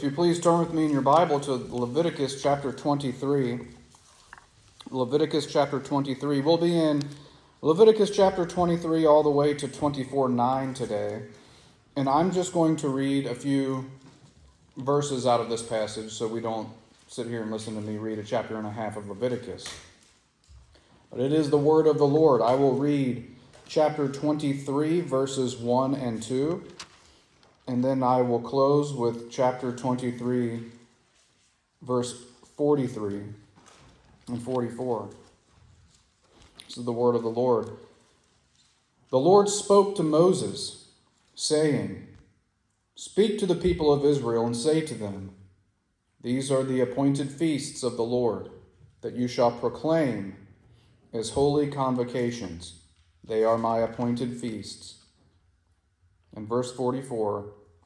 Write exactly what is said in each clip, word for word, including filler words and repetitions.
If you please turn with me in your Bible to Leviticus chapter twenty-three. Leviticus chapter twenty-three. We'll be in Leviticus chapter twenty-three all the way to twenty-four nine today. And I'm just going to read a few verses out of this passage so we don't sit here and listen to me read a chapter and a half of Leviticus. But it is the word of the Lord. I will read chapter twenty-three, verses one and two. And then I will close with chapter twenty-three, verse forty-three and forty-four. This is the word of the Lord. The Lord spoke to Moses, saying, "Speak to the people of Israel and say to them, These are the appointed feasts of the Lord, that you shall proclaim as holy convocations. They are my appointed feasts." And verse forty-four,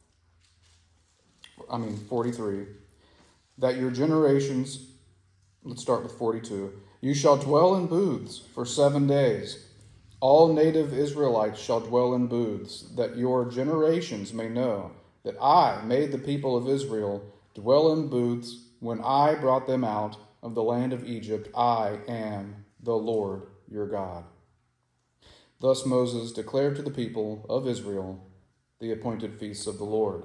I mean forty-three, that your generations, let's start with forty-two, you shall dwell in booths for seven days. All native Israelites shall dwell in booths, that your generations may know that I made the people of Israel dwell in booths when I brought them out of the land of Egypt. I am the Lord your God. Thus Moses declared to the people of Israel the appointed feasts of the Lord.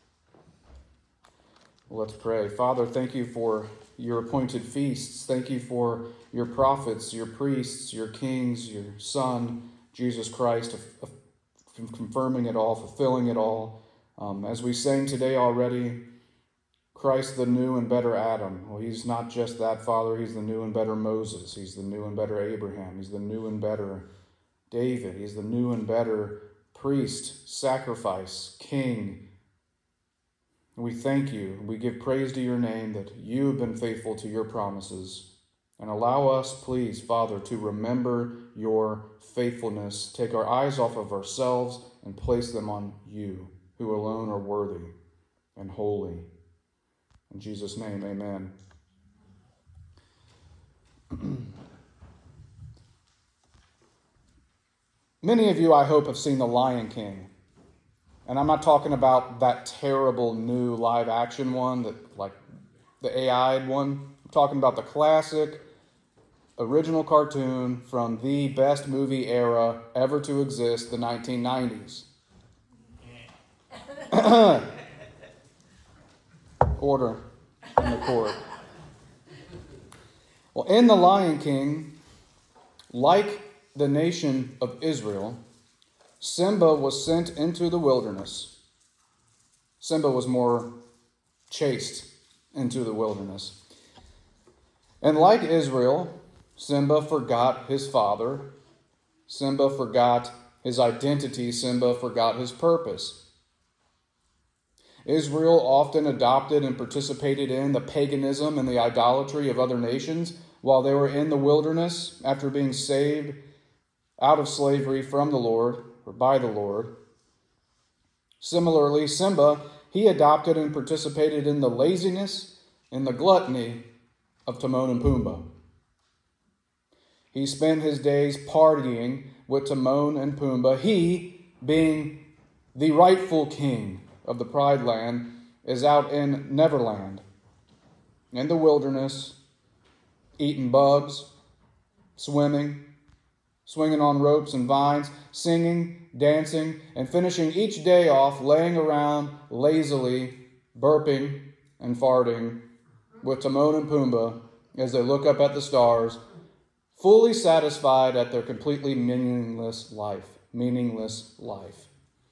Let's pray. Father, thank you for your appointed feasts. Thank you for your prophets, your priests, your kings, your Son, Jesus Christ, confirming it all, fulfilling it all. Um, as we sang today already, Christ, the new and better Adam. Well, he's not just that, Father. He's the new and better Moses. He's the new and better Abraham. He's the new and better David. He's the new and better priest, sacrifice, king. We thank you. We give praise to your name that you have been faithful to your promises. And allow us, please, Father, to remember your faithfulness. Take our eyes off of ourselves and place them on you, who alone are worthy and holy. In Jesus' name, amen. Many of you, I hope, have seen The Lion King. And I'm not talking about that terrible new live-action one, that like the A I'd one. I'm talking about the classic, original cartoon from the best movie era ever to exist, the nineteen nineties. Order in the court. Well, in The Lion King, like the nation of Israel, Simba was sent into the wilderness. Simba was more chased into the wilderness. And like Israel, Simba forgot his father. Simba forgot his identity. Simba forgot his purpose. Israel often adopted and participated in the paganism and the idolatry of other nations while they were in the wilderness after being saved out of slavery from the Lord, or by the Lord. Similarly, Simba, he adopted and participated in the laziness and the gluttony of Timon and Pumbaa. He spent his days partying with Timon and Pumbaa. He, being the rightful king of the Pride Land, is out in Neverland, in the wilderness, eating bugs, swimming, swinging on ropes and vines, singing, dancing, and finishing each day off laying around lazily, burping and farting with Timon and Pumbaa as they look up at the stars, fully satisfied at their completely meaningless life. Meaningless life.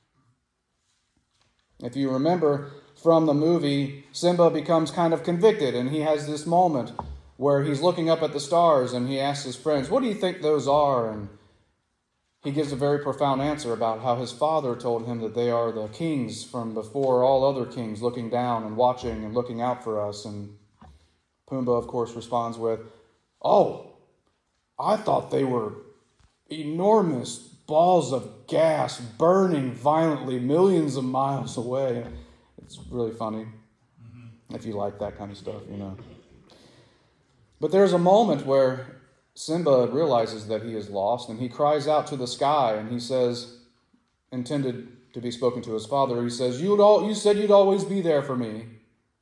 If you remember from the movie, Simba becomes kind of convicted, and he has this moment where he's looking up at the stars and he asks his friends, "What do you think those are?" And he gives a very profound answer about how his father told him that they are the kings from before all other kings, looking down and watching and looking out for us. And Pumbaa, of course, responds with, "Oh, I thought they were enormous balls of gas burning violently millions of miles away." It's really funny, mm-hmm. if you like that kind of stuff, you know. But there's a moment where Simba realizes that he is lost, and he cries out to the sky, and he says, intended to be spoken to his father, he says, You'd all, you said you'd always be there for me.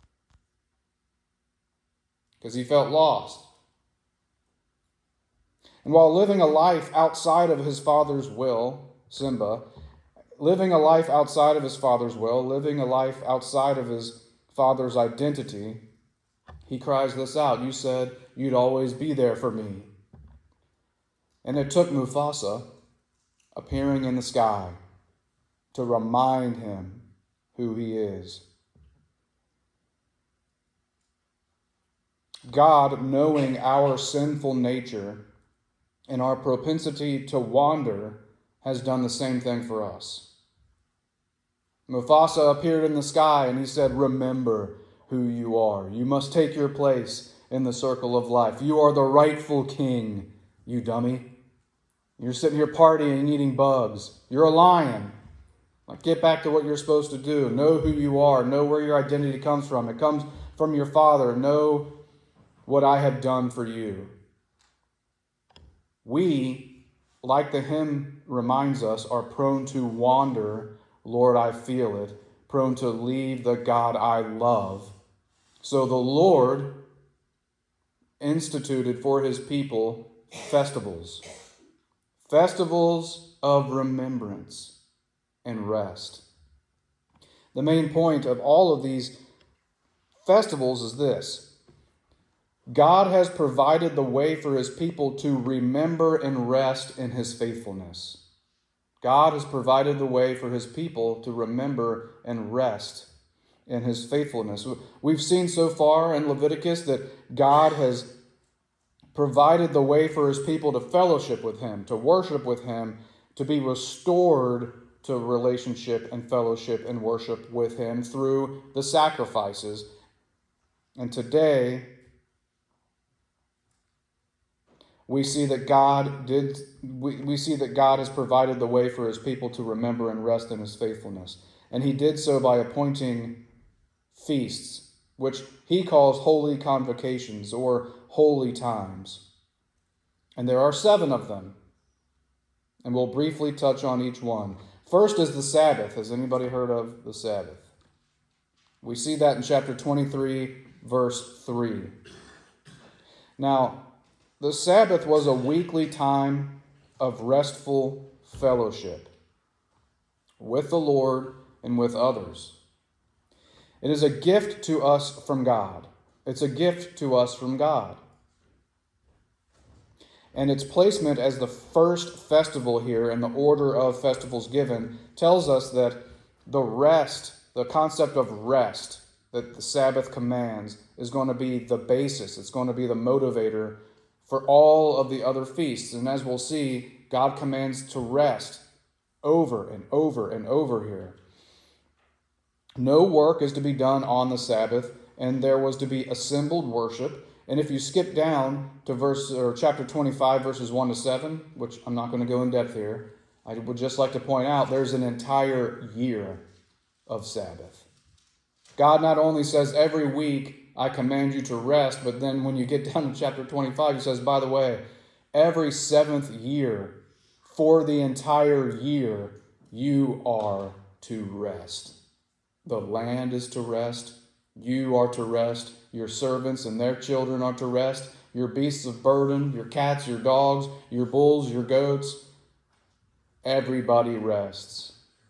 because he felt lost. And while living a life outside of his father's will, Simba, living a life outside of his father's will, living a life outside of his father's identity, he cries this out, "You said you'd always be there for me." And it took Mufasa appearing in the sky to remind him who he is. God, knowing our sinful nature and our propensity to wander, has done the same thing for us. Mufasa appeared in the sky and he said, "Remember who you are. You must take your place in the circle of life. You are the rightful king, you dummy. You're sitting here partying, eating bugs. You're a lion. Like, get back to what you're supposed to do. Know who you are. Know where your identity comes from. It comes from your Father. Know what I have done for you." We, like the hymn reminds us, are prone to wander, Lord, I feel it, prone to leave the God I love. So the Lord instituted for his people festivals, festivals of remembrance and rest. The main point of all of these festivals is this: God has provided the way for his people to remember and rest in his faithfulness. God has provided the way for his people to remember and rest in his faithfulness. We've seen so far in Leviticus that God has provided the way for his people to fellowship with him, to worship with him, to be restored to relationship and fellowship and worship with him through the sacrifices. And today, we see that God did we, we see that God has provided the way for his people to remember and rest in his faithfulness. And he did so by appointing feasts, which he calls holy convocations or holy times. And there are seven of them. And we'll briefly touch on each one. First is the Sabbath. Has anybody heard of the Sabbath? We see that in chapter twenty-three, verse three. Now, the Sabbath was a weekly time of restful fellowship with the Lord and with others. It is a gift to us from God. It's a gift to us from God. And its placement as the first festival here in the order of festivals given tells us that the rest, the concept of rest that the Sabbath commands, is going to be the basis. It's going to be the motivator for all of the other feasts. And as we'll see, God commands to rest over and over and over here. No work is to be done on the Sabbath, and there was to be assembled worship. And if you skip down to verse or chapter twenty-five, verses one to seven, which I'm not going to go in depth here, I would just like to point out there's an entire year of Sabbath. God not only says every week, I command you to rest, but then when you get down to chapter twenty-five, he says, by the way, every seventh year, for the entire year, you are to rest. The land is to rest. You are to rest. Your servants and their children are to rest. Your beasts of burden, your cats, your dogs, your bulls, your goats. Everybody rests.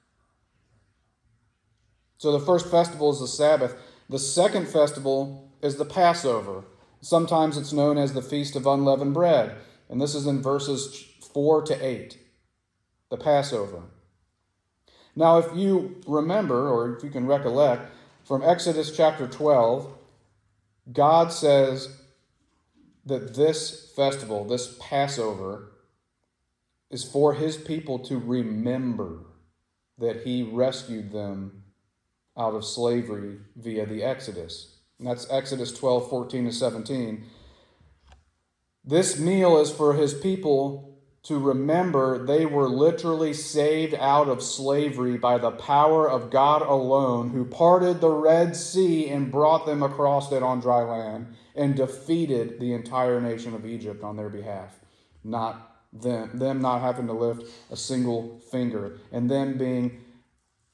So the first festival is the Sabbath. The second festival is the Passover. Sometimes it's known as the Feast of Unleavened Bread. And this is in verses four to eight. The Passover. Now, if you remember, or if you can recollect, from Exodus chapter twelve, God says that this festival, this Passover, is for his people to remember that he rescued them out of slavery via the Exodus. And that's Exodus twelve, fourteen to seventeen. This meal is for his people to remember they were literally saved out of slavery by the power of God alone, who parted the Red Sea and brought them across it on dry land and defeated the entire nation of Egypt on their behalf. Not them, them not having to lift a single finger, and them being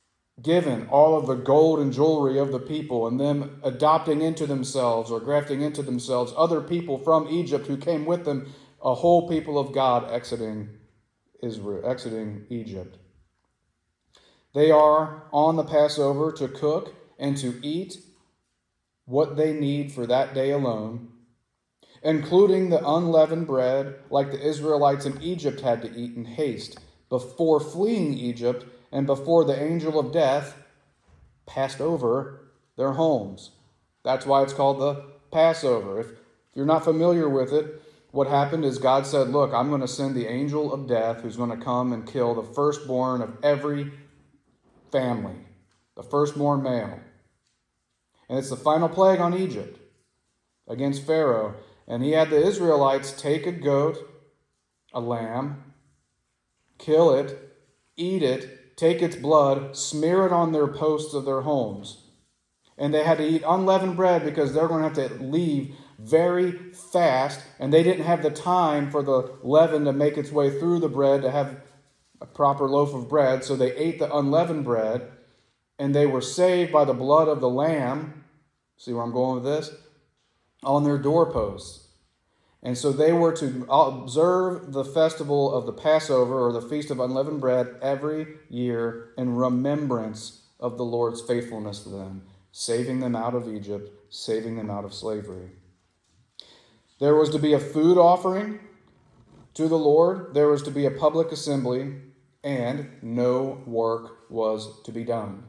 given all of the gold and jewelry of the people, and them adopting into themselves or grafting into themselves other people from Egypt who came with them, a whole people of God exiting Israel, exiting Egypt. They are on the Passover to cook and to eat what they need for that day alone, including the unleavened bread like the Israelites in Egypt had to eat in haste before fleeing Egypt and before the angel of death passed over their homes. That's why it's called the Passover. If you're not familiar with it, what happened is God said, look, I'm going to send the angel of death who's going to come and kill the firstborn of every family, the firstborn male. And it's the final plague on Egypt against Pharaoh. And he had the Israelites take a goat, a lamb, kill it, eat it, take its blood, smear it on their posts of their homes. And they had to eat unleavened bread because they're going to have to leave very fast, and they didn't have the time for the leaven to make its way through the bread to have a proper loaf of bread. So they ate the unleavened bread, and they were saved by the blood of the lamb. See where I'm going with this? On their doorposts. And so they were to observe the festival of the Passover, or the Feast of Unleavened Bread, every year in remembrance of the Lord's faithfulness to them, saving them out of Egypt, saving them out of slavery. There was to be a food offering to the Lord. There was to be a public assembly, and no work was to be done.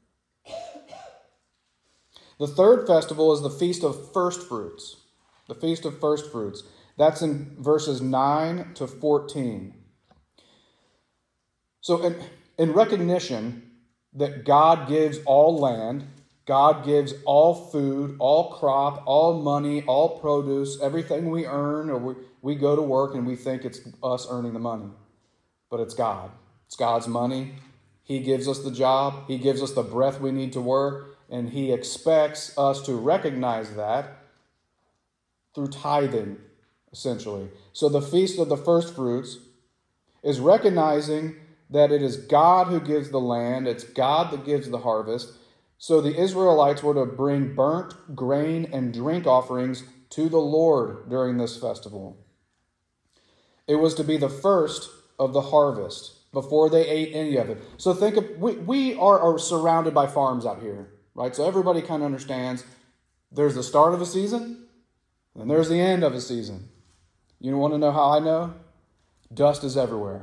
The third festival is the Feast of First Fruits. The Feast of First Fruits. That's in verses nine to fourteen. So in, in recognition that God gives all land, God gives all food, all crop, all money, all produce, everything we earn, or we, we go to work and we think it's us earning the money. But it's God. It's God's money. He gives us the job. He gives us the breath we need to work. And He expects us to recognize that through tithing, essentially. So the Feast of the First Fruits is recognizing that it is God who gives the land. It's God that gives the harvest. So the Israelites were to bring burnt grain and drink offerings to the Lord during this festival. It was to be the first of the harvest before they ate any of it. So think of, we, we are, are surrounded by farms out here, right? So everybody kind of understands there's the start of a season and there's the end of a season. You want to know how I know? Dust is everywhere.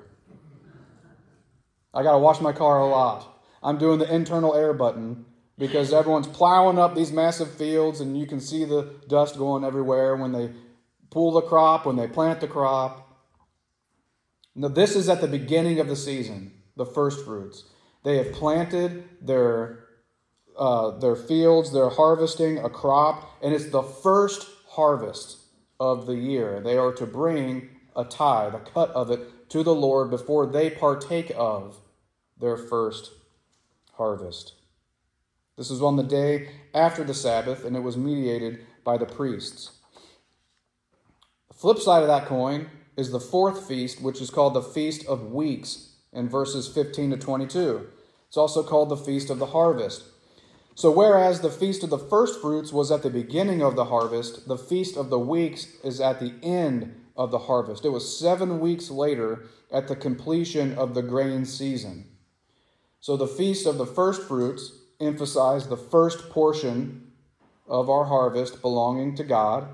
I got to wash my car a lot. I'm doing the internal air button because everyone's plowing up these massive fields and you can see the dust going everywhere when they pull the crop, when they plant the crop. Now, this is at the beginning of the season, the first fruits. They have planted their, uh, their fields, they're harvesting a crop, and it's the first harvest of the year. They are to bring a tithe, a cut of it, to the Lord before they partake of their first harvest. This is on the day after the Sabbath, and it was mediated by the priests. The flip side of that coin is the fourth feast, which is called the Feast of Weeks in verses fifteen to twenty-two. It's also called the Feast of the Harvest. So whereas the Feast of the First Fruits was at the beginning of the harvest, the Feast of the Weeks is at the end of the harvest. It was seven weeks later at the completion of the grain season. So the Feast of the First Fruits emphasized the first portion of our harvest belonging to God.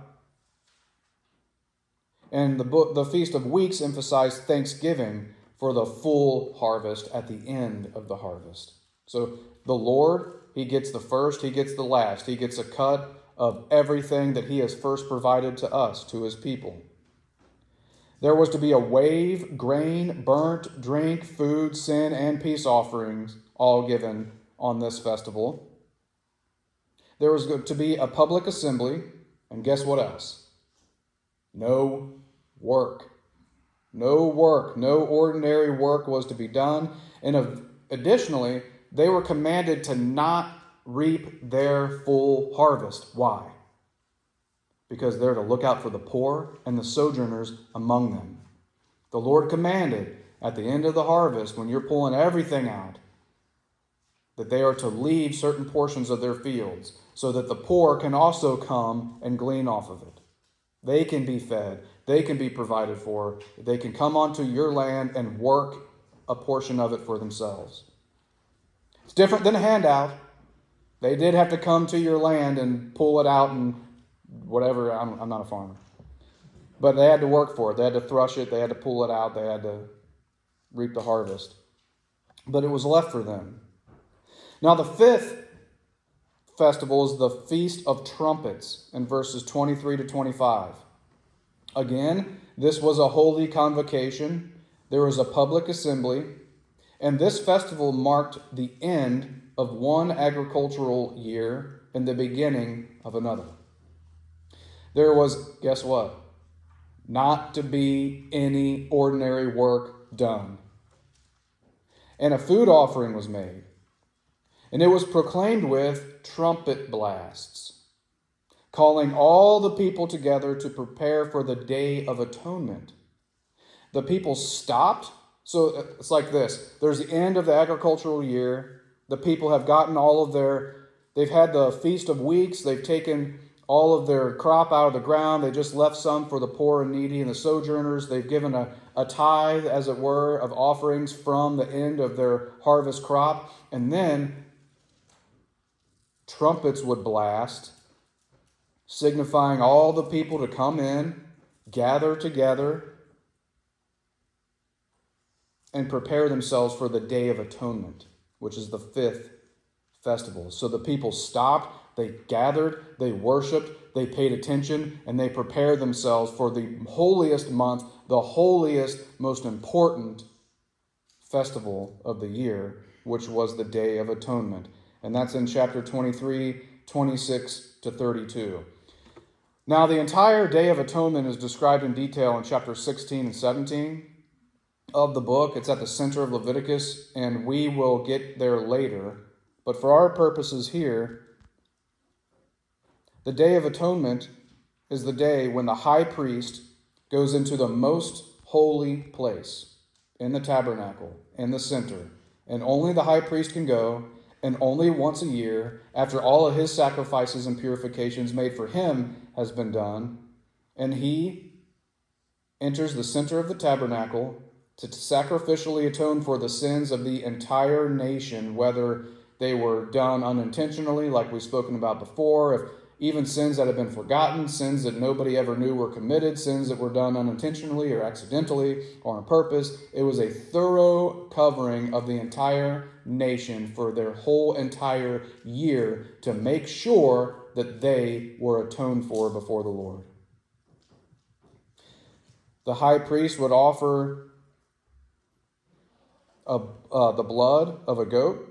And the, book, the Feast of Weeks emphasized thanksgiving for the full harvest at the end of the harvest. So the Lord, He gets the first, He gets the last. He gets a cut of everything that He has first provided to us, to His people. There was to be a wave, grain, burnt, drink, food, sin, and peace offerings, all given on this festival. There was to be a public assembly, and guess what else? No work. No work. No ordinary work was to be done. And additionally, they were commanded to not reap their full harvest. Why? Because they're to look out for the poor and the sojourners among them. The Lord commanded at the end of the harvest, when you're pulling everything out, that they are to leave certain portions of their fields so that the poor can also come and glean off of it. They can be fed. They can be provided for. They can come onto your land and work a portion of it for themselves. It's different than a handout. They did have to come to your land and pull it out and whatever. I'm, I'm not a farmer. But they had to work for it. They had to thrush it. They had to pull it out. They had to reap the harvest. But it was left for them. Now the fifth festival is the Feast of Trumpets in verses twenty-three to twenty-five. Again, this was a holy convocation. There was a public assembly. And this festival marked the end of one agricultural year and the beginning of another. There was, guess what? Not to be any ordinary work done. And a food offering was made. And it was proclaimed with trumpet blasts, calling all the people together to prepare for the Day of Atonement. The people stopped. So it's like this. There's the end of the agricultural year. The people have gotten all of their, they've had the Feast of Weeks. They've taken all of their crop out of the ground. They just left some for the poor and needy and the sojourners. They've given a, a tithe, as it were, of offerings from the end of their harvest crop. And then trumpets would blast, signifying all the people to come in, gather together, and prepare themselves for the Day of Atonement, which is the fifth festival. So the people stopped, they gathered, they worshiped, they paid attention, and they prepared themselves for the holiest month, the holiest, most important festival of the year, which was the Day of Atonement. And that's in chapter twenty-three, twenty-six to thirty-two. Now, the entire Day of Atonement is described in detail in chapter sixteen and seventeen of the book. It's at the center of Leviticus, and we will get there later. But for our purposes here, the Day of Atonement is the day when the high priest goes into the most holy place in the tabernacle, in the center. And only the high priest can go, and only once a year, after all of his sacrifices and purifications made for him has been done. And he enters the center of the tabernacle to sacrificially atone for the sins of the entire nation, whether they were done unintentionally, like we've spoken about before, if even sins that have been forgotten, sins that nobody ever knew were committed, sins that were done unintentionally or accidentally or on purpose. It was a thorough covering of the entire nation for their whole entire year to make sure that they were atoned for before the Lord. The high priest would offer a, uh, the blood of a goat.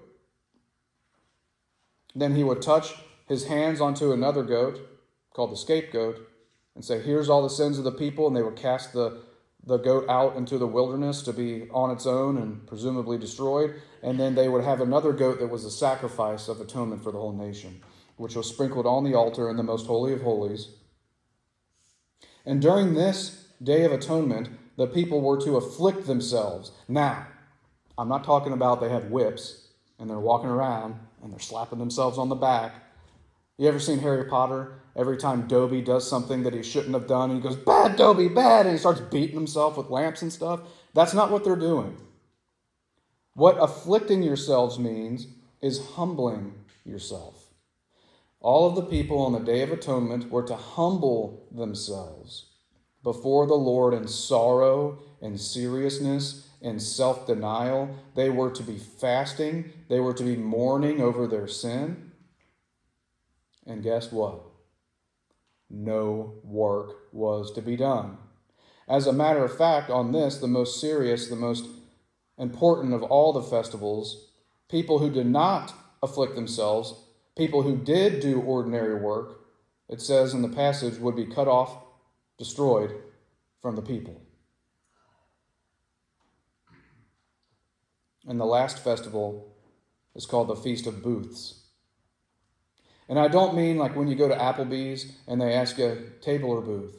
Then he would touch his hands onto another goat called the scapegoat and say, here's all the sins of the people. And they would cast the, the goat out into the wilderness to be on its own and presumably destroyed. And then they would have another goat that was a sacrifice of atonement for the whole nation, which was sprinkled on the altar in the most holy of holies. And during this Day of Atonement, the people were to afflict themselves. Now, I'm not talking about they have whips and they're walking around and they're slapping themselves on the back. You ever seen Harry Potter? Every time Dobby does something that he shouldn't have done, he goes, bad, Dobby, bad, and he starts beating himself with lamps and stuff. That's not what they're doing. What afflicting yourselves means is humbling yourself. All of the people on the Day of Atonement were to humble themselves before the Lord in sorrow and seriousness and self-denial. They were to be fasting. They were to be mourning over their sin. And guess what? No work was to be done. As a matter of fact, on this, the most serious, the most important of all the festivals, people who did not afflict themselves, people who did do ordinary work, it says in the passage, would be cut off, destroyed from the people. And the last festival is called the Feast of Booths. And I don't mean like when you go to Applebee's and they ask you, table or booth.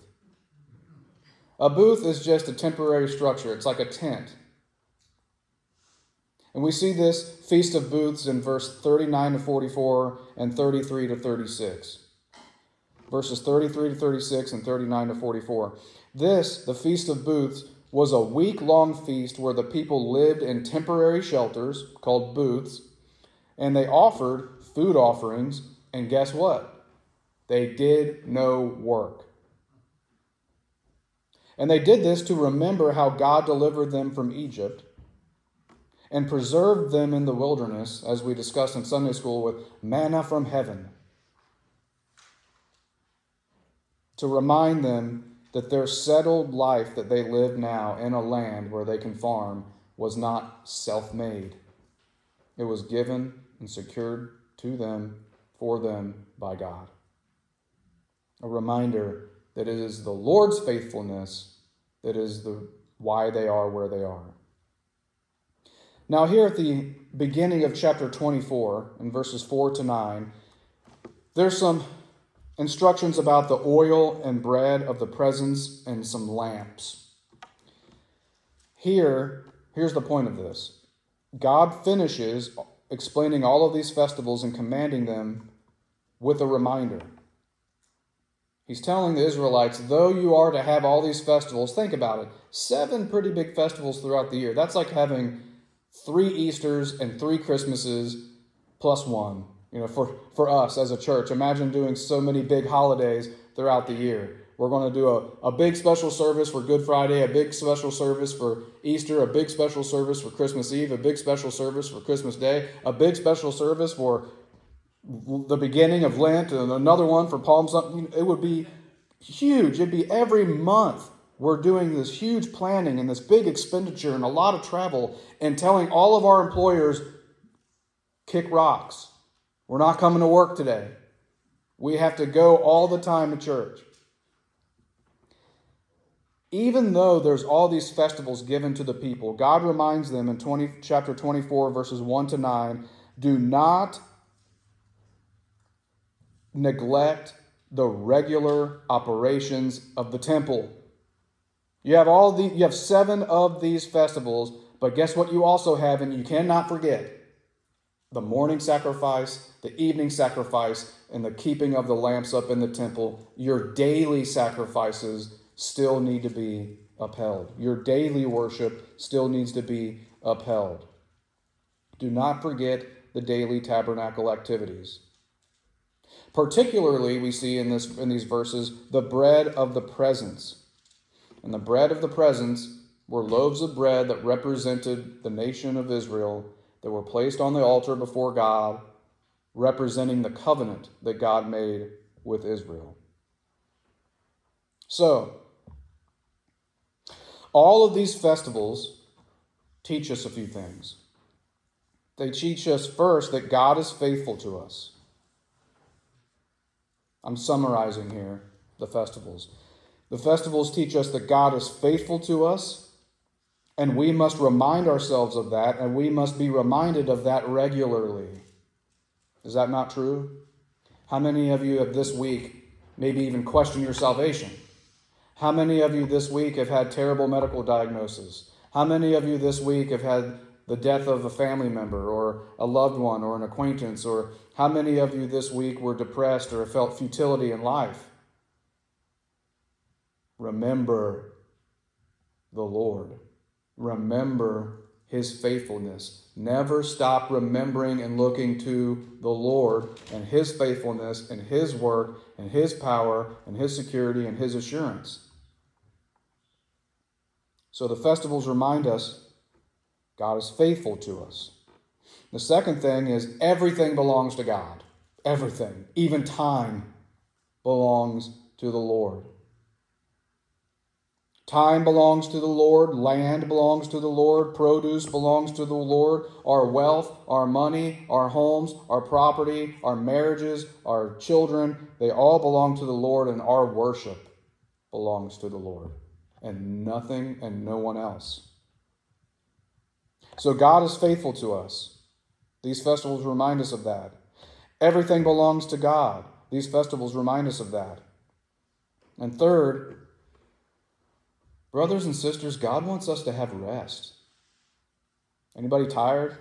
A booth is just a temporary structure. It's like a tent. And we see this Feast of Booths in verse thirty-nine to forty-four and thirty-three to thirty-six. Verses thirty-three to thirty-six and thirty-nine to forty-four. This, the Feast of Booths, was a week-long feast where the people lived in temporary shelters called booths, and they offered food offerings, and guess what? They did no work. And they did this to remember how God delivered them from Egypt and preserved them in the wilderness, as we discussed in Sunday school, with manna from heaven, to remind them that their settled life that they live now in a land where they can farm was not self-made. It was given and secured to them, for them, by God. A reminder that it is the Lord's faithfulness that is the why they are where they are. Now here at the beginning of chapter twenty-four, in verses four to nine, there's some instructions about the oil and bread of the presence and some lamps. Here, here's the point of this. God finishes explaining all of these festivals and commanding them with a reminder. He's telling the Israelites, though you are to have all these festivals, think about it, seven pretty big festivals throughout the year. That's like having three Easters and three Christmases plus one. You know, for, for us as a church, imagine doing so many big holidays throughout the year. We're going to do a, a big special service for Good Friday, a big special service for Easter, a big special service for Christmas Eve, a big special service for Christmas Day, a big special service for the beginning of Lent, and another one for Palm Sunday. It would be huge. It'd be every month we're doing this huge planning and this big expenditure and a lot of travel and telling all of our employers, kick rocks. We're not coming to work today. We have to go all the time to church. Even though there's all these festivals given to the people, God reminds them in twenty, chapter twenty-four, verses one to nine, do not neglect the regular operations of the temple. You have all the you have seven of these festivals, but guess what you also have, and you cannot forget? The morning sacrifice, the evening sacrifice, and the keeping of the lamps up in the temple. Your daily sacrifices still need to be upheld. Your daily worship still needs to be upheld. Do not forget the daily tabernacle activities. Particularly, we see in this in these verses, the bread of the presence. And the bread of the presence were loaves of bread that represented the nation of Israel, that were placed on the altar before God, representing the covenant that God made with Israel. So, all of these festivals teach us a few things. They teach us first that God is faithful to us. I'm summarizing here the festivals. The festivals teach us that God is faithful to us, and we must remind ourselves of that, and we must be reminded of that regularly. Is that not true? How many of you have this week maybe even questioned your salvation? How many of you this week have had terrible medical diagnoses? How many of you this week have had the death of a family member or a loved one or an acquaintance? Or how many of you this week were depressed or felt futility in life? Remember the Lord. Remember His faithfulness. Never stop remembering and looking to the Lord and His faithfulness and His work and His power and His security and His assurance. So the festivals remind us God is faithful to us. The second thing is everything belongs to God. Everything, even time, belongs to the Lord. Time belongs to the Lord. Land belongs to the Lord. Produce belongs to the Lord. Our wealth, our money, our homes, our property, our marriages, our children, they all belong to the Lord, and our worship belongs to the Lord, and nothing and no one else. So God is faithful to us. These festivals remind us of that. Everything belongs to God. These festivals remind us of that. And third, brothers and sisters, God wants us to have rest. Anybody tired?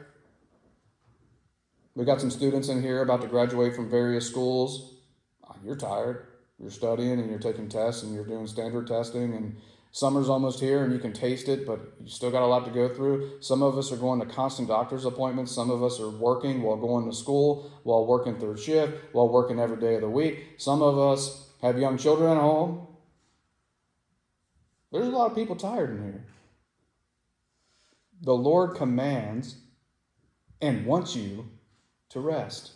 We got some students in here about to graduate from various schools. You're tired. You're studying and you're taking tests and you're doing standard testing, and summer's almost here and you can taste it, but you still got a lot to go through. Some of us are going to constant doctor's appointments. Some of us are working while going to school, while working third shift, while working every day of the week. Some of us have young children at home. There's a lot of people tired in here. The Lord commands and wants you to rest.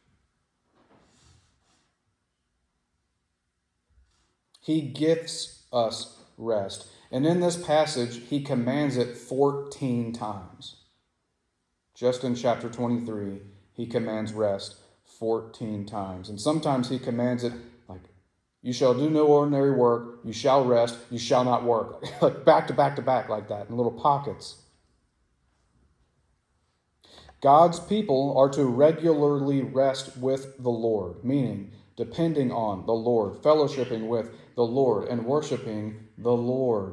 He gifts us rest. And in this passage, he commands it fourteen times. Just in chapter twenty-three, he commands rest fourteen times. And sometimes he commands it like, you shall do no ordinary work, you shall rest, you shall not work. Like back to back to back like that in little pockets. God's people are to regularly rest with the Lord, meaning depending on the Lord, fellowshipping with the Lord, and worshiping the Lord.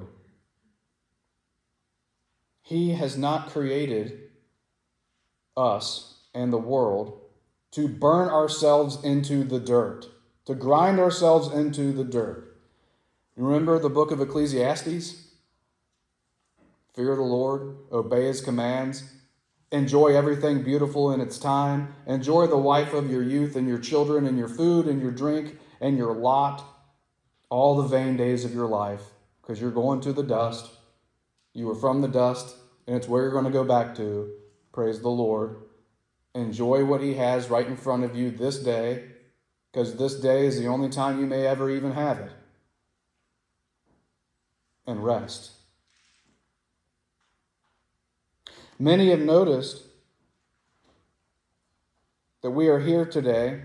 He has not created us and the world to burn ourselves into the dirt, to grind ourselves into the dirt. You remember the book of Ecclesiastes? Fear the Lord, obey his commands, enjoy everything beautiful in its time, enjoy the wife of your youth and your children and your food and your drink and your lot, all the vain days of your life, because you're going to the dust. You were from the dust, and it's where you're going to go back to. Praise the Lord. Enjoy what he has right in front of you this day, because this day is the only time you may ever even have it. And rest. Many have noticed that we are here today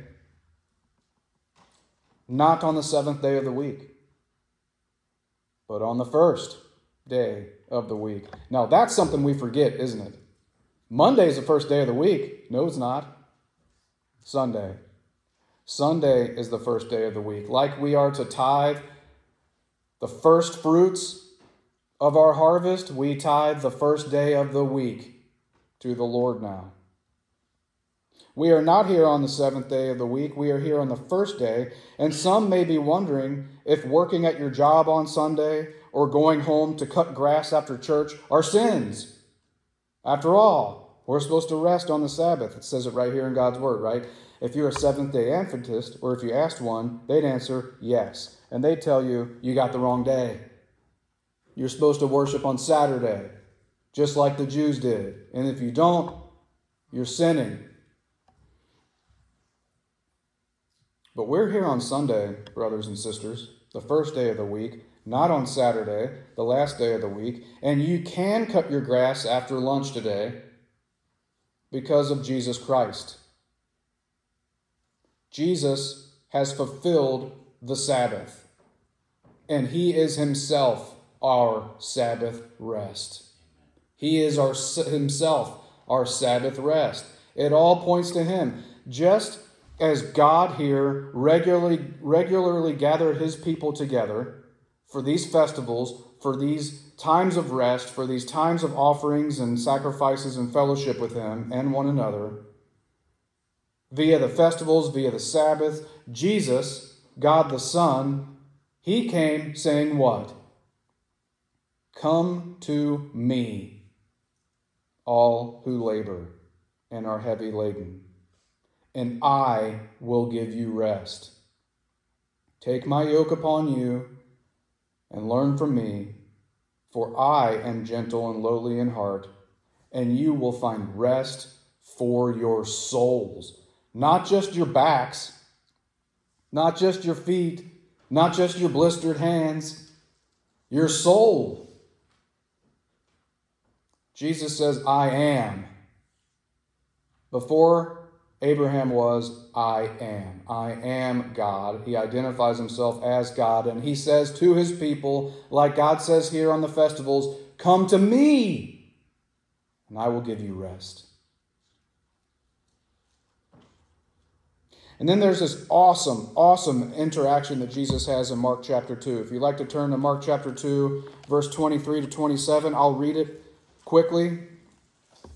not on the seventh day of the week, but on the first day of the week. Now, that's something we forget, isn't it? Monday is the first day of the week. No, it's not. Sunday. Sunday is the first day of the week. Like we are to tithe the first fruits of our harvest, we tithe the first day of the week to the Lord now. We are not here on the seventh day of the week. We are here on the first day. And some may be wondering if working at your job on Sunday or going home to cut grass after church are sins. After all, we're supposed to rest on the Sabbath. It says it right here in God's Word, right? If you're a Seventh-day Adventist, or if you asked one, they'd answer yes. And they'd tell you, you got the wrong day. You're supposed to worship on Saturday, just like the Jews did. And if you don't, you're sinning. But we're here on Sunday, brothers and sisters, the first day of the week, not on Saturday, the last day of the week. And you can cut your grass after lunch today because of Jesus Christ. Jesus has fulfilled the Sabbath, and he is himself our Sabbath rest. He is our himself our Sabbath rest. It all points to him. Just as God here regularly, regularly gathered his people together for these festivals, for these times of rest, for these times of offerings and sacrifices and fellowship with him and one another, via the festivals, via the Sabbath, Jesus, God the Son, he came saying what? Come to me, all who labor and are heavy laden, and I will give you rest. Take my yoke upon you and learn from me, for I am gentle and lowly in heart, and you will find rest for your souls. Not just your backs, not just your feet, not just your blistered hands, your soul. Jesus says, I am. Before Abraham was, I am. I am God. He identifies himself as God, and he says to his people, like God says here on the festivals, come to me, and I will give you rest. And then there's this awesome, awesome interaction that Jesus has in Mark chapter two. If you'd like to turn to Mark chapter two, verse twenty-three to twenty-seven, I'll read it quickly.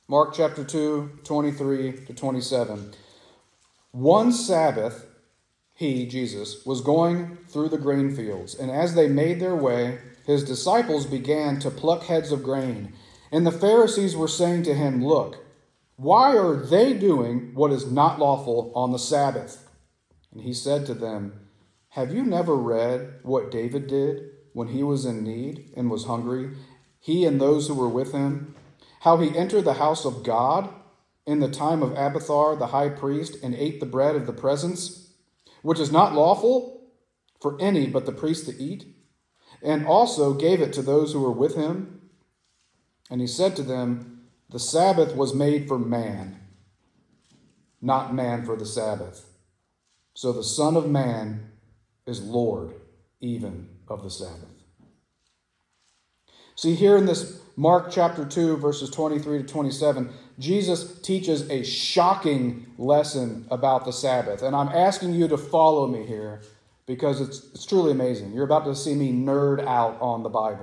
Mark chapter two, twenty-three to twenty-seven. One Sabbath, he, Jesus, was going through the grain fields, and as they made their way, his disciples began to pluck heads of grain. And the Pharisees were saying to him, "Look, why are they doing what is not lawful on the Sabbath?" And he said to them, "Have you never read what David did when he was in need and was hungry, he and those who were with him? How he entered the house of God in the time of Abiathar the high priest and ate the bread of the presence, which is not lawful for any but the priest to eat, and also gave it to those who were with him? And he said to them, the Sabbath was made for man, not man for the Sabbath. So the Son of Man is Lord even of the Sabbath." See, here in this Mark chapter two, verses twenty-three to twenty-seven, Jesus teaches a shocking lesson about the Sabbath. And I'm asking you to follow me here because it's, it's truly amazing. You're about to see me nerd out on the Bible.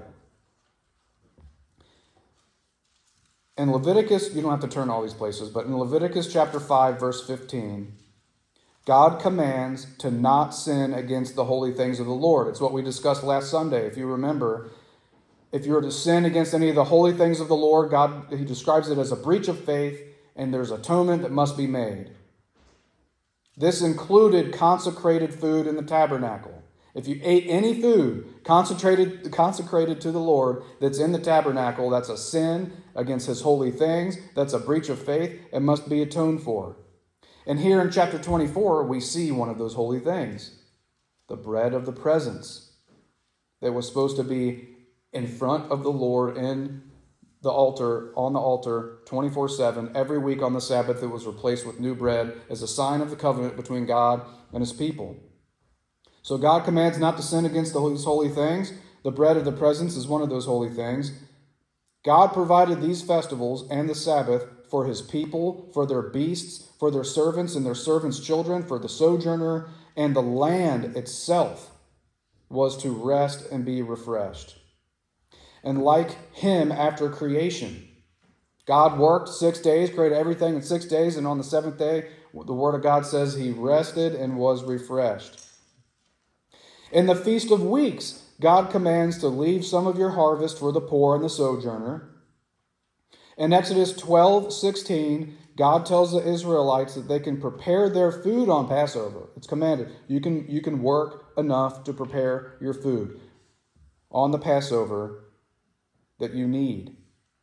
In Leviticus, you don't have to turn all these places, but in Leviticus chapter five, verse fifteen, God commands to not sin against the holy things of the Lord. It's what we discussed last Sunday. If you remember, if you were to sin against any of the holy things of the Lord, God, he describes it as a breach of faith, and there's atonement that must be made. This included consecrated food in the tabernacle. If you ate any food consecrated, consecrated to the Lord that's in the tabernacle, that's a sin against his holy things. That's a breach of faith. It must be atoned for. And here in chapter twenty-four, we see one of those holy things, the bread of the presence that was supposed to be in front of the Lord in the altar, on the altar, twenty-four seven. Every week on the Sabbath, it was replaced with new bread as a sign of the covenant between God and his people. So God commands not to sin against these holy things. The bread of the presence is one of those holy things. God provided these festivals and the Sabbath for his people, for their beasts, for their servants and their servants' children, for the sojourner, and the land itself was to rest and be refreshed. And like him after creation, God worked six days, created everything in six days, and on the seventh day, the Word of God says he rested and was refreshed. In the Feast of Weeks, God commands to leave some of your harvest for the poor and the sojourner. In Exodus twelve sixteen, God tells the Israelites that they can prepare their food on Passover. It's commanded. You can, you can work enough to prepare your food on the Passover that you need.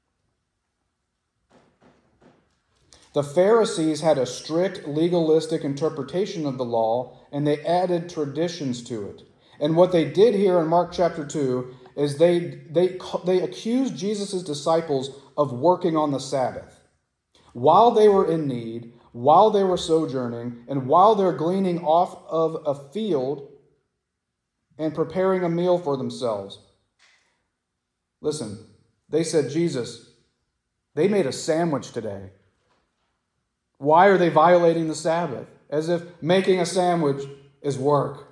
The Pharisees had a strict legalistic interpretation of the law, and they added traditions to it. And what they did here in Mark chapter two is they, they, they accused Jesus' disciples of working on the Sabbath. While they were in need, while they were sojourning, and while they're gleaning off of a field and preparing a meal for themselves. Listen, they said, Jesus, they made a sandwich today. Why are they violating the Sabbath? As if making a sandwich is work.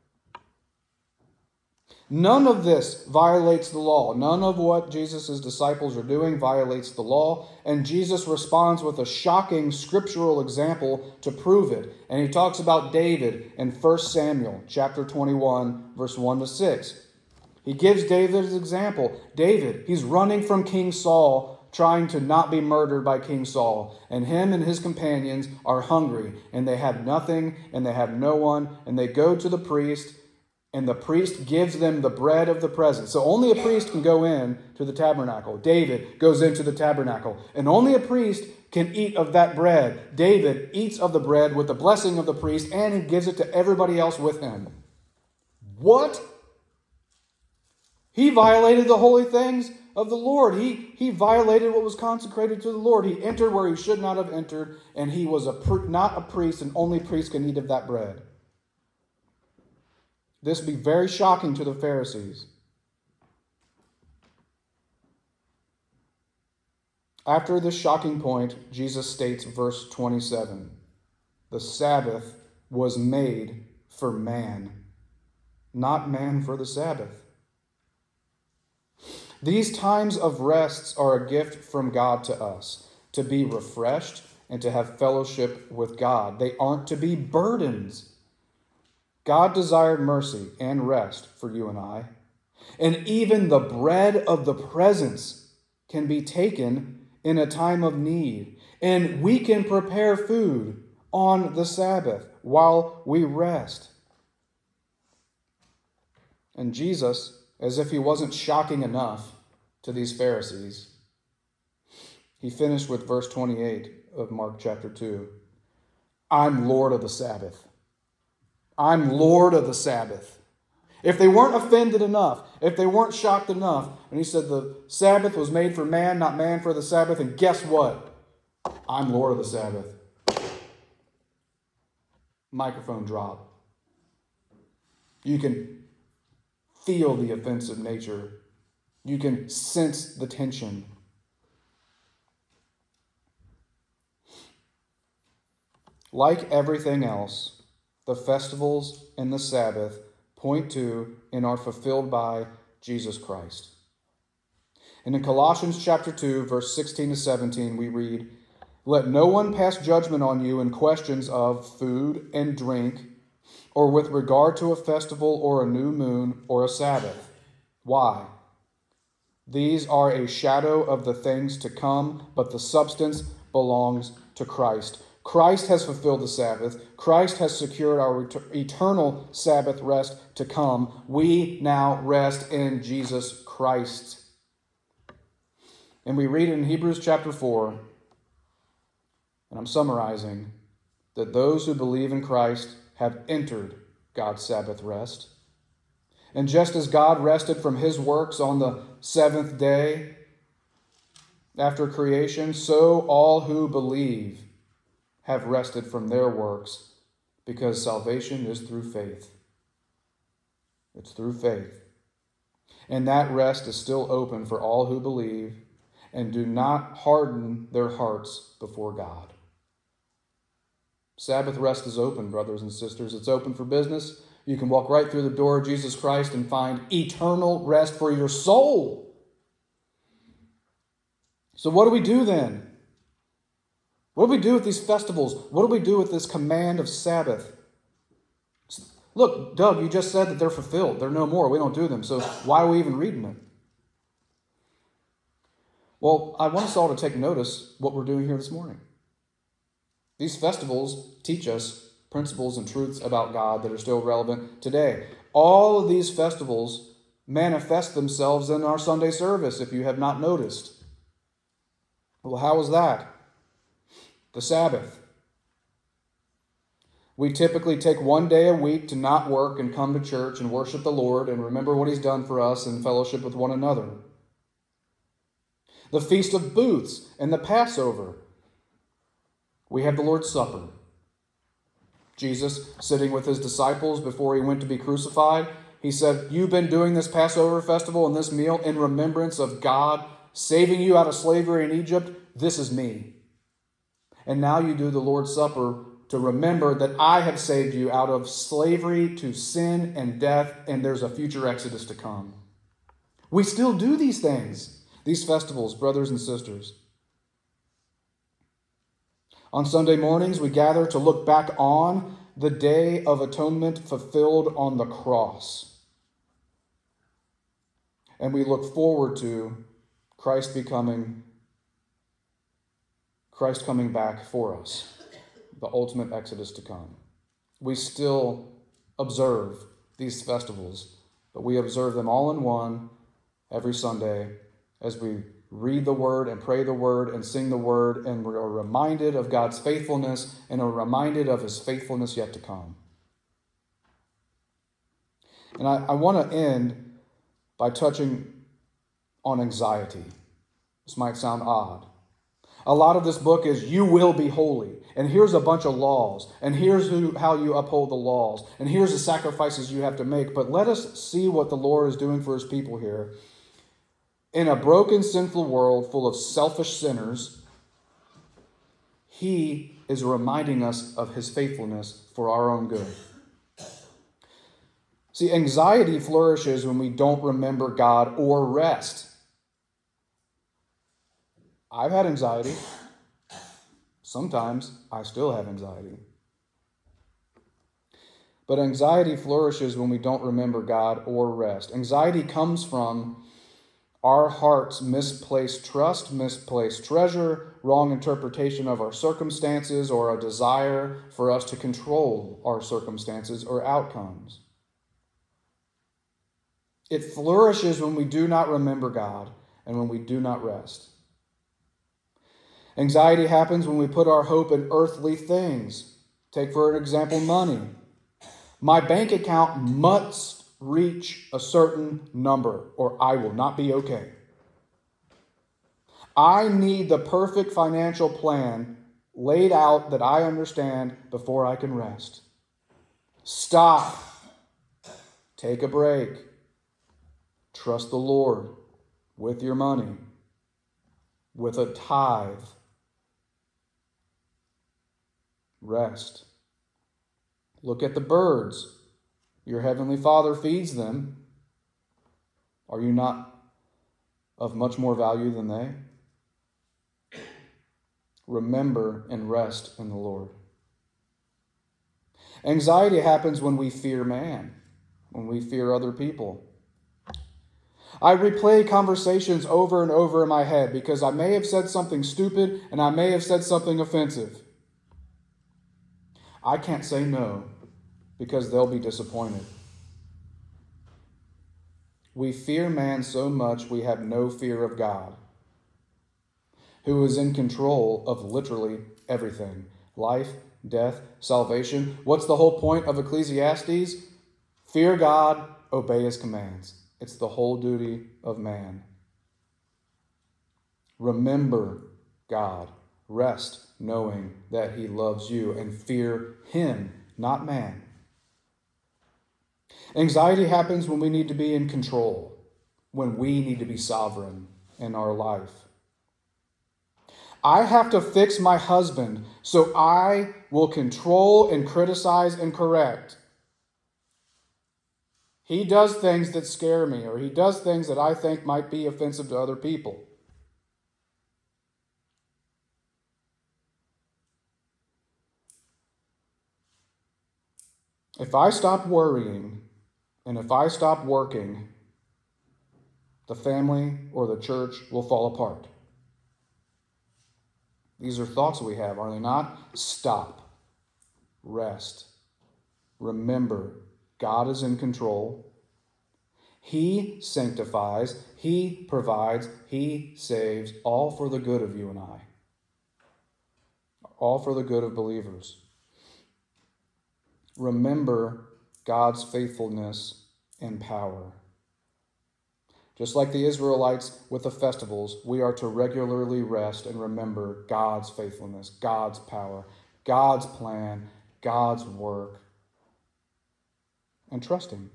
None of this violates the law. None of what Jesus' disciples are doing violates the law. And Jesus responds with a shocking scriptural example to prove it. And he talks about David in First Samuel chapter twenty-one, verse one to six. He gives David his example. David, he's running from King Saul, trying to not be murdered by King Saul. And him and his companions are hungry, and they have nothing, and they have no one, and they go to the priest, and the priest gives them the bread of the presence. So only a priest can go in to the tabernacle. David goes into the tabernacle, and only a priest can eat of that bread. David eats of the bread with the blessing of the priest, and he gives it to everybody else with him. What? He violated the holy things of the Lord. He, he violated what was consecrated to the Lord. He entered where he should not have entered, and he was a not a priest, and only priests can eat of that bread. This would be very shocking to the Pharisees. After this shocking point, Jesus states, verse twenty-seven, the Sabbath was made for man, not man for the Sabbath. These times of rests are a gift from God to us, to be refreshed and to have fellowship with God. They aren't to be burdens. God desired mercy and rest for you and I. And even the bread of the presence can be taken in a time of need. And we can prepare food on the Sabbath while we rest. And Jesus, as if he wasn't shocking enough to these Pharisees, he finished with verse twenty-eight of Mark chapter two. I'm Lord of the Sabbath. I'm Lord of the Sabbath. If they weren't offended enough, if they weren't shocked enough, and he said the Sabbath was made for man, not man for the Sabbath, and guess what? I'm Lord of the Sabbath. Microphone drop. You can feel the offensive nature. You can sense the tension. Like everything else, the festivals and the Sabbath point to and are fulfilled by Jesus Christ. And in Colossians chapter two, verse sixteen to seventeen, we read, let no one pass judgment on you in questions of food and drink, or with regard to a festival or a new moon or a Sabbath. Why? These are a shadow of the things to come, but the substance belongs to Christ. Christ has fulfilled the Sabbath. Christ has secured our eternal Sabbath rest to come. We now rest in Jesus Christ. And we read in Hebrews chapter four, and I'm summarizing, that those who believe in Christ have entered God's Sabbath rest. And just as God rested from his works on the seventh day after creation, so all who believe have rested from their works, because salvation is through faith. It's through faith. And that rest is still open for all who believe and do not harden their hearts before God. Sabbath rest is open, brothers and sisters. It's open for business. You can walk right through the door of Jesus Christ and find eternal rest for your soul. So what do we do then? What do we do with these festivals? What do we do with this command of Sabbath? Look, Doug, you just said that they're fulfilled. They're no more. We don't do them. So why are we even reading it? Well, I want us all to take notice what we're doing here this morning. These festivals teach us principles and truths about God that are still relevant today. All of these festivals manifest themselves in our Sunday service, if you have not noticed. Well, how is that? The Sabbath. We typically take one day a week to not work and come to church and worship the Lord and remember what he's done for us and fellowship with one another. The Feast of Booths and the Passover. We have the Lord's Supper. Jesus, sitting with his disciples before he went to be crucified, he said, you've been doing this Passover festival and this meal in remembrance of God saving you out of slavery in Egypt. This is me. And now you do the Lord's Supper to remember that I have saved you out of slavery to sin and death, and there's a future exodus to come. We still do these things, these festivals, brothers and sisters. On Sunday mornings, we gather to look back on the day of atonement fulfilled on the cross. And we look forward to Christ becoming Christ coming back for us, the ultimate exodus to come. We still observe these festivals, but we observe them all in one every Sunday as we read the Word and pray the Word and sing the Word, and we're reminded of God's faithfulness and are reminded of his faithfulness yet to come. And I, I want to end by touching on anxiety. This might sound odd. A lot of this book is you will be holy. And here's a bunch of laws. And here's who, how you uphold the laws. And here's the sacrifices you have to make. But let us see what the Lord is doing for his people here. In a broken, sinful world full of selfish sinners, he is reminding us of his faithfulness for our own good. See, anxiety flourishes when we don't remember God or rest. I've had anxiety. Sometimes I still have anxiety. But anxiety flourishes when we don't remember God or rest. Anxiety comes from our heart's misplaced trust, misplaced treasure, wrong interpretation of our circumstances, or a desire for us to control our circumstances or outcomes. It flourishes when we do not remember God and when we do not rest. Anxiety happens when we put our hope in earthly things. Take, for an example, money. My bank account must reach a certain number or I will not be okay. I need the perfect financial plan laid out that I understand before I can rest. Stop. Take a break. Trust the Lord with your money, with a tithe. Rest. Look at the birds. Your heavenly Father feeds them. Are you not of much more value than they? Remember and rest in the Lord. Anxiety happens when we fear man, when we fear other people. I replay conversations over and over in my head because I may have said something stupid and I may have said something offensive. I can't say no because they'll be disappointed. We fear man so much we have no fear of God, who is in control of literally everything. Life, death, salvation. What's the whole point of Ecclesiastes? Fear God, obey his commands. It's the whole duty of man. Remember God. Rest knowing that he loves you and fear him, not man. Anxiety happens when we need to be in control, when we need to be sovereign in our life. I have to fix my husband so I will control and criticize and correct. He does things that scare me, or he does things that I think might be offensive to other people. If I stop worrying and if I stop working, the family or the church will fall apart. These are thoughts we have, are they not? Stop. Rest. Remember, God is in control. He sanctifies, he provides, he saves, all for the good of you and I. All for the good of believers. Remember God's faithfulness and power. Just like the Israelites with the festivals, we are to regularly rest and remember God's faithfulness, God's power, God's plan, God's work, and trust him.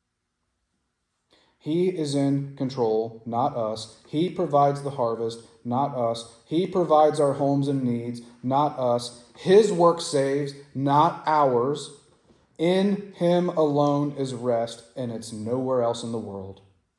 He is in control, not us. He provides the harvest, not us. He provides our homes and needs, not us. His work saves, not ours. In him alone is rest, and it's nowhere else in the world.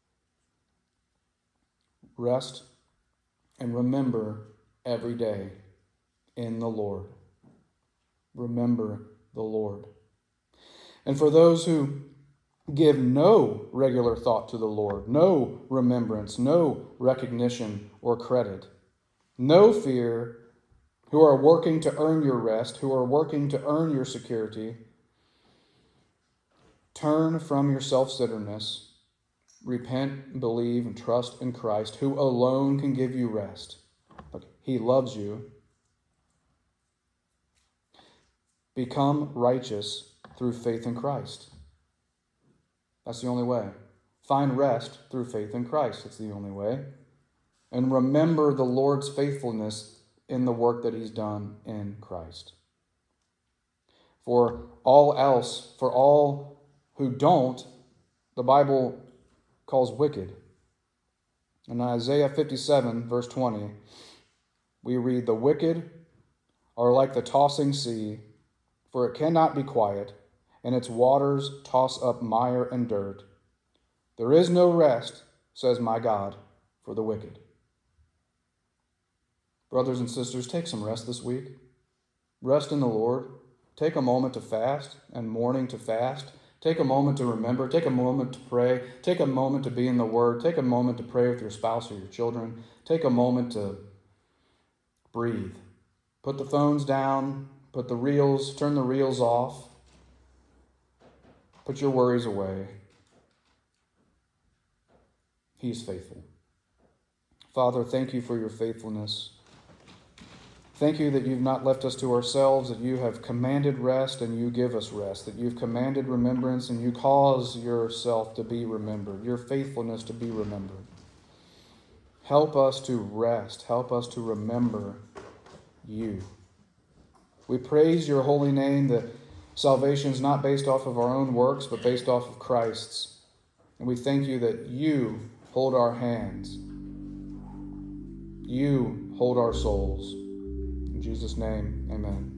Rest and remember every day in the Lord. Remember the Lord. And for those who give no regular thought to the Lord, no remembrance, no recognition or credit, no fear, who are working to earn your rest, who are working to earn your security, turn from your self-centeredness, repent, believe, and trust in Christ, who alone can give you rest. But he loves you. Become righteous through faith in Christ. That's the only way. Find rest through faith in Christ. It's the only way. And remember the Lord's faithfulness in the work that he's done in Christ. For all else, for all who don't, the Bible calls wicked. In Isaiah fifty-seven, verse twenty, we read, "The wicked are like the tossing sea, for it cannot be quiet, and its waters toss up mire and dirt. There is no rest, says my God, for the wicked." Brothers and sisters, take some rest this week. Rest in the Lord. Take a moment to fast and morning to fast. Take a moment to remember. Take a moment to pray. Take a moment to be in the Word. Take a moment to pray with your spouse or your children. Take a moment to breathe. Put the phones down. Put the reels, turn the reels off. Put your worries away. He is faithful. Father, thank you for your faithfulness. Thank you that you've not left us to ourselves, that you have commanded rest and you give us rest, that you've commanded remembrance and you cause yourself to be remembered, your faithfulness to be remembered. Help us to rest. Help us to remember you. We praise your holy name that salvation is not based off of our own works, but based off of Christ's. And we thank you that you hold our hands. You hold our souls. In Jesus' name, amen.